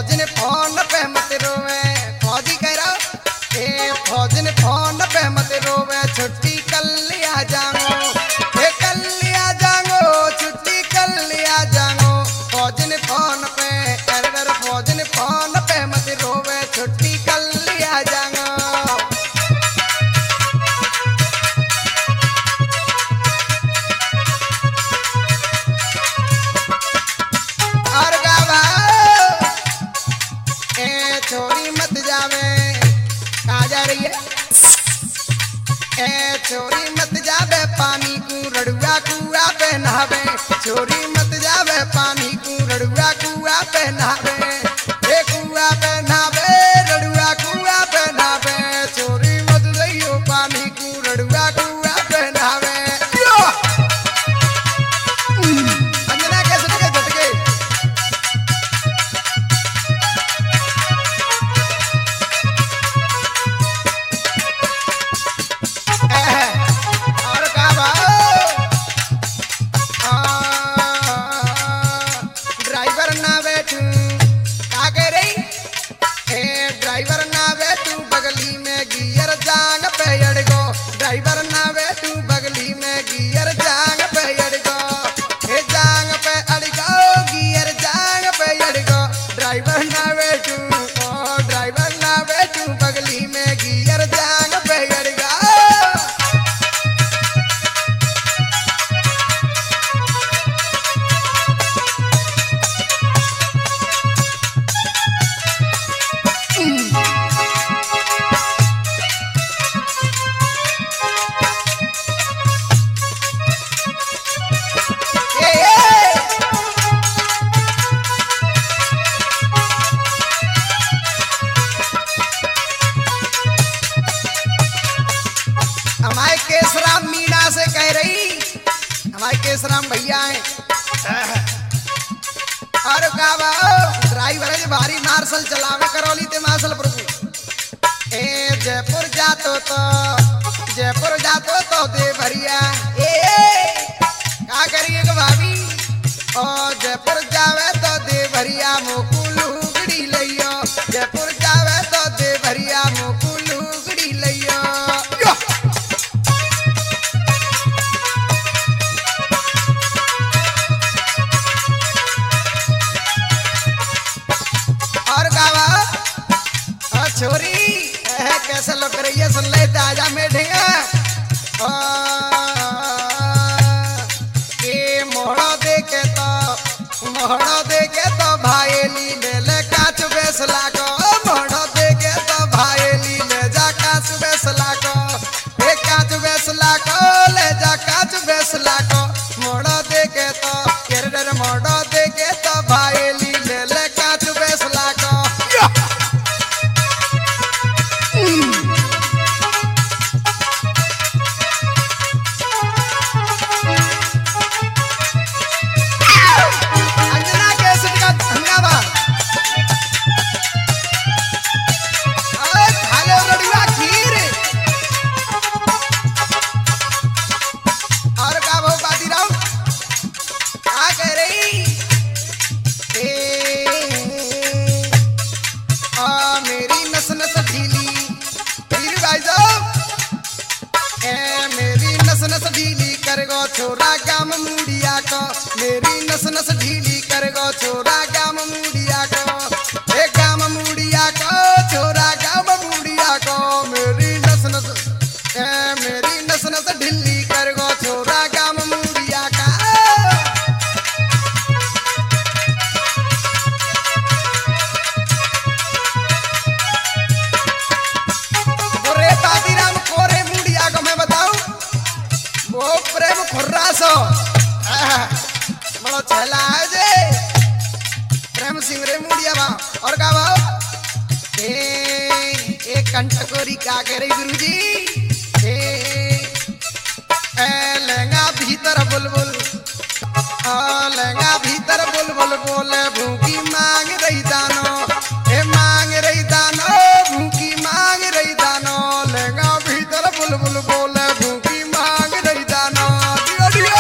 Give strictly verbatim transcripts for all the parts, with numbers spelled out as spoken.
फौजन phone पे मत रोवे, फौजी कह रहा ए फौजन फोन पे मत रोवे, छुट्टी कल आ जाओ, हे कल आ जाओ, छुट्टी कल आ जाओ, फौजन फोन पे अरे फौजन फोन पे मत रोवे, छुट्टी कल आ जाओ। और गावा ए छोरी मत जावे, कहाँ जा रही है ए छोरी मत जावे, पानी को रड़ुआ कुआ पे नहावे, छोरी मत जावे पानी को रड़ुआ कुआ पे नहावे, ए कुआ पे नहावे रड़ुआ कुआ पे नहावे, छोरी मत जाइयो पानी को रड़ुआ कुआ पे नहावे। अंजना कैसे लगे झटके और का ड्राइवर ना बैठू, का कह रही ए ड्राइवर ना बैठू, बगली में गियर जांग पे अड़गो, ड्राइवर ना बैठू, बगली में गियर जांग पे अड़गो, हे जांग पे अड़गो, गियर जांग पे अड़गो, ड्राइवर ना बैठू, ओ ड्राइवर ना बैठू, बगली में गियर जांग पे अड़गो। हमारे केसराम मीना से कह रही, हमारे केसराम भैया हैं और का ड्राइवर है भारी मार्शल चलावे करौली ते मार्शल प्रभु ए जयपुर जातो तो जयपुर जातो तो दे भरिया ए का करिए ग भाभी ओ जयपुर जावे तो दे भरिया मोकू लुगड़ी लइयो, जयपुर जावे तो दे भरिया मोकू लुगड़ी लइयो। छोरी कैसे लग रही है सुन ले आजा मेढेगा ए मोहड़ो देखे तो मोहड़ो देखे तो भाईली ले ले काच बेसला को, मोहड़ो देखे तो भाईली ले जा काच बेसला को, ए काच बेसला को ले जा काच बेसला को, मोहड़ो देखे तो केरडर मोहड़ो देखे तो भाईली ले ले काच बेसला को। छोरा गाम मुड़िया को मेरी नस नस ढीली कर गो, छोरा गाम मुड़िया को ए गाम मुड़िया को, छोरा गाम मुड़िया को मेरी नस नस ए मेरी नस नस ढीली कर गो, छोरा गाम मुड़िया का। बोरे दादीराम कोरे मुड़िया को मैं बताऊं वो प्रेम खुर्रासो बड़ो छला है जे प्रेम सिंह रे मुड़िया बा और का बा ए एक कंटकोरी का कह रही गुरुजी ए ए लहंगा भीतर बुलबुल आ लहंगा भीतर बुलबुल बोले भूखी मांग रही दानो, ए मांग रही दानो, भूखी मांग रही दानो, लहंगा भीतर बुलबुल बोले भूखी मांग रही दानो। दियो दियो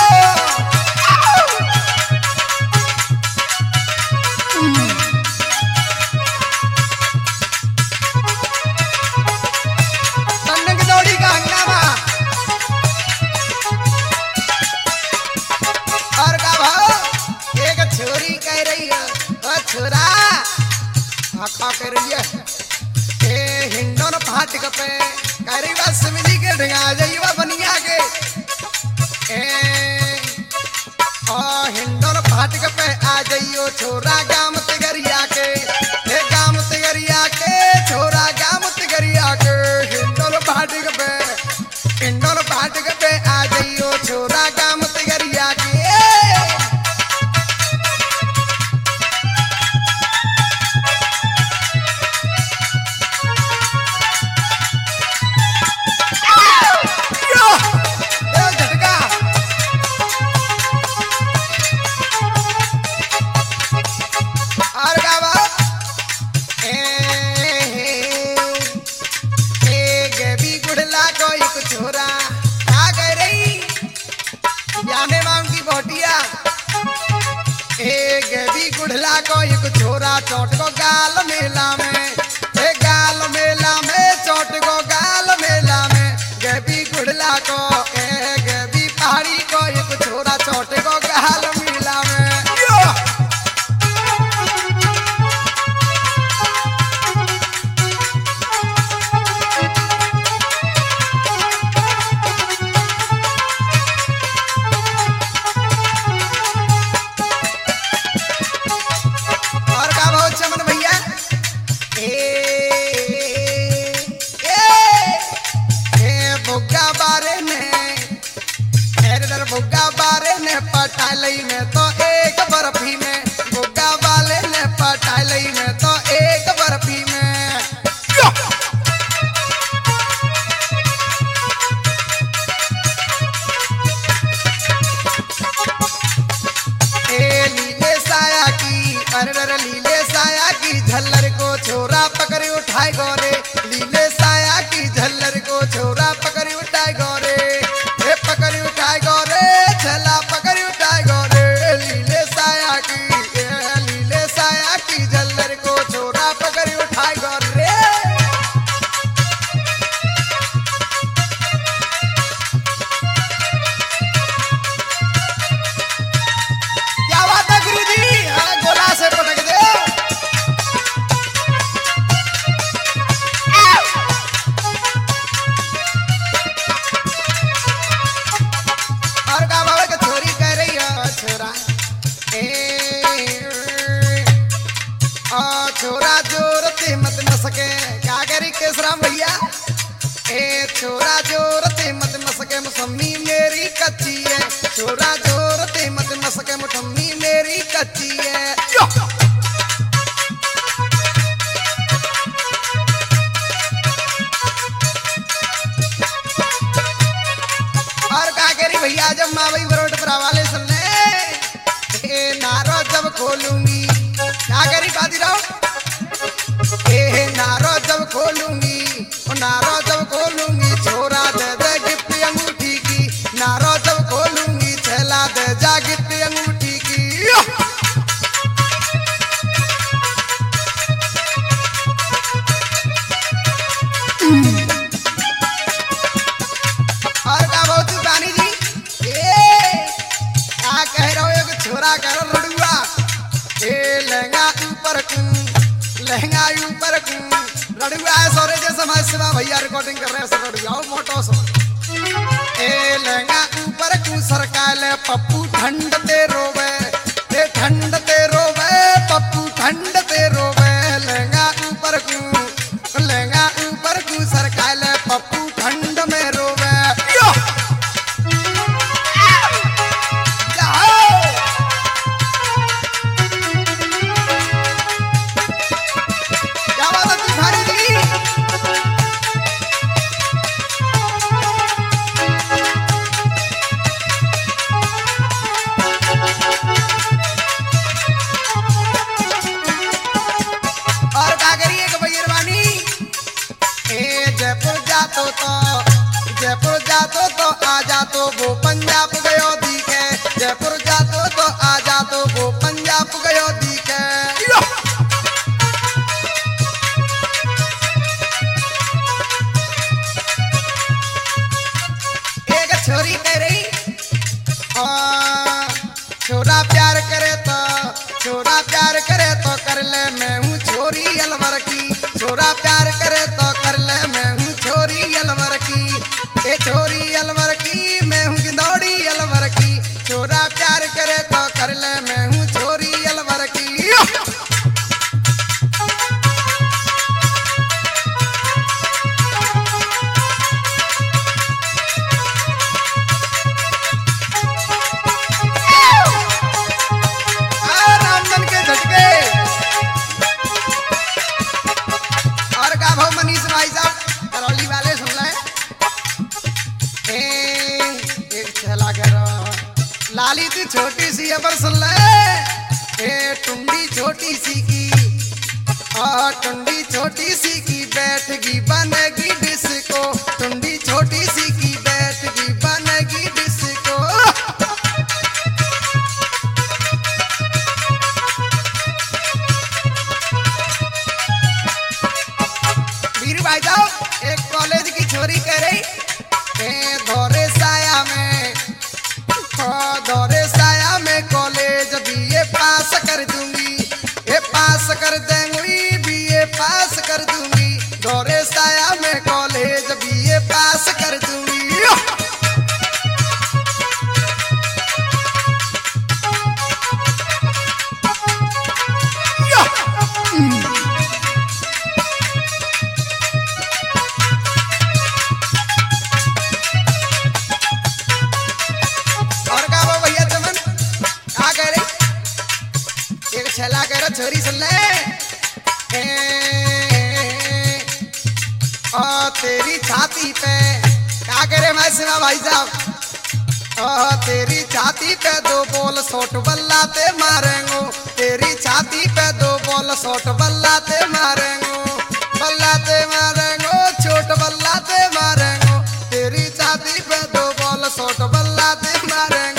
छोरा आखा कर रही ए हिंडोन फाटक पे करी बस मिली के ढंगा जाइए बनिया के ए ओ हिंडोन फाटक पे आ जाइयो छोरा गाम तिगरिया के ए गाम तिगरिया के छोरा गाम तिगरिया के हिंडोन फाटक पे हिंडोन फाटक पे आ जाइयो छोरा गाम तिगरिया के गुड़ला को एक छोरा चोट को गाल मेला में ए गाल मेला में चोट को गाल मेला में गबी गुड़ला को ए गबी पहाड़ी को एक छोरा चोट को गाल मेला में बुग्गा बारे ने पटालई में तो एक बर्फी में बुग्गा वाले ने पटालई में तो एक बर्फी में ए लीले साया की अरे लीले साया की झल्लर को छोरा पकड़ उठाए गोरे लीले साया की झल्लर को छोरा पकड़ उठाए गोरे पकड़ उठाए गोरे चला पकड़ उठाए गोरे लीले साया की लीले साया की झल्लर को छोरा पकड़ उठाए गोरे क्या बात है गुरुजी हाँ गोला से पटक दे छोरा जोर ते मत मसके क्या करी केसराम भैया ए छोरा जोर ते मत मसके मौसमी मेरी कच्ची है छोरा जोर ते मत मसके मौसमी मेरी कच्ची है और क्या करी भैया जब माँ भाई बरोट पर वाले सुनने ए नारो जब खोलूंगी क्या करी बाजीराव ए नारो जब खोलूंगी नारो जब खोलूंगी छोरा दे दे गिफ्ट अंगूठी की नारो जब खोलूंगी छला दे जा गिफ्ट अंगूठी की और क्या बहुत रानी जी ए क्या कह रहे हो एक छोरा कह रहा रड़ुआ ए लहंगा ऊपर लहंगा ऊपर रड़ुआ सोरे जैसे मैं सिवा भैया रिकॉर्डिंग कर रहे हैं सर रड़ुआ मोटो सो ए लहंगा ऊपर कु सरकाले पप्पू ठंड ते रोवे ते ठंड ते रोवे पप्पू ठंड ते रोवे लहंगा ऊपर कु लहंगा ऊपर कु सरकाले पप्पू ठंड में रोवे जातो तो जयपुर जातो तो आ जातो वो पंजाब गयो दिखे जयपुर जातो तो आ जातो वो पंजाब गयो दिखे एक छोरी कह रही छोरा प्यार करे तो छोरा प्यार करे तो कर ले मैं हूँ छोरी अलवर की, छोरा प्यार करे तो कर ले मैं हूँ छोरी अलवर की, ए छोरी अलवर की मैं हूँ गिंदौड़ी अलवर की, छोरा प्यार करे तो कर ले मैं हूँ छोरी अलवर की। लाली थी छोटी सी अबर सुन ले, ए टुंडी छोटी सी की, आ टुंडी छोटी सी की बैठगी बनेगी डिस्को, टुंडी छोटी सी की बैठगी बनेगी डिस्को। वीर भाई साहब एक कॉलेज की छोरी कह रही, ए धोरे साया में दौरे साया में कॉलेज बीए पास कर दूंगी, ये पास कर देंगी बीए पास कर दूंगी, दौरे साया में कॉलेज बीए पास कर दूंगी। छला कर छोरी सुन ले, ए, ओ तेरी छाती पे क्या करे मैं सुना भाई साहब, ओ तेरी छाती पे दो बोल सोट बल्लाते मारेंगो, तेरी छाती पे दो बोल सोट बल्लाते मारेंगो, बल्लाते मारेंगो छोट बल्लाते मारेंगो, तेरी छाती पे दो बोल सोट बल्लाते मारेंगो।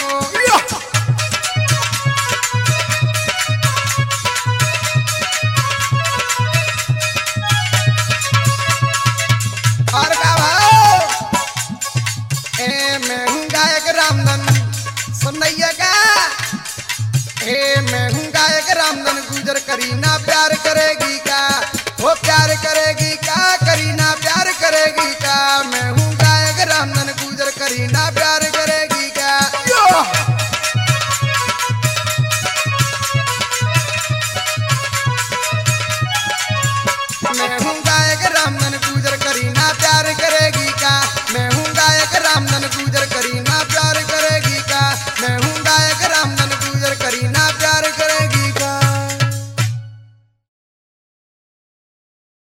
और का भाव ए मैं हूँ गायक रामधन सुनैया का, ए मैं हूँ गायक रामधन गुजर करीना प्यार करेगी का, वो प्यार करे